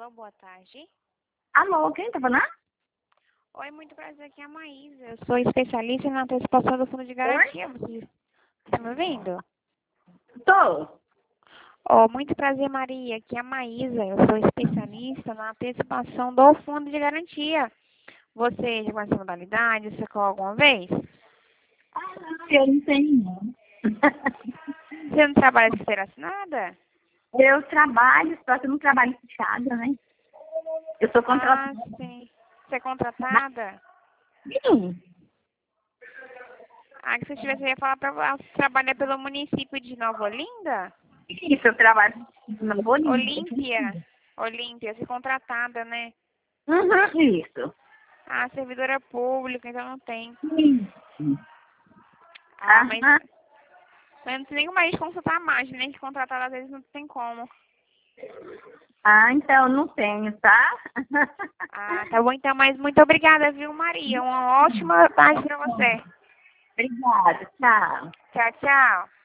Alô, boa tarde. Alô, quem tá falando? Oi, muito prazer, aqui é a Maísa. Eu sou especialista na antecipação do fundo de garantia. Você está me ouvindo? Tô. Oh, muito prazer, Maria. Aqui é a Maísa. Eu sou especialista na antecipação do fundo de garantia. Você já conhece a modalidade? Você colocou alguma vez? Eu não tenho, não. Você não trabalha de carteira assinada? Eu trabalho, só que eu não trabalho fechado, né? Eu sou contratada. Ah, sim. Você é contratada? Sim. Ah, que se eu tivesse, eu ia falar para você trabalhar pelo município de Nova Olinda? Isso, eu trabalho no Bolívia. Olímpia, ser contratada, né? Uhum, isso. Ah, servidora pública, então não tem. Isso. Ah, mas Aham. não tem nem como a gente consultar a margem, né? Que contratada às vezes não tem como. Ah, então não tenho, tá? Ah, tá bom então, mas muito obrigada, viu, Maria? Uma ótima tarde pra você. Obrigada, tchau. Tchau, tchau.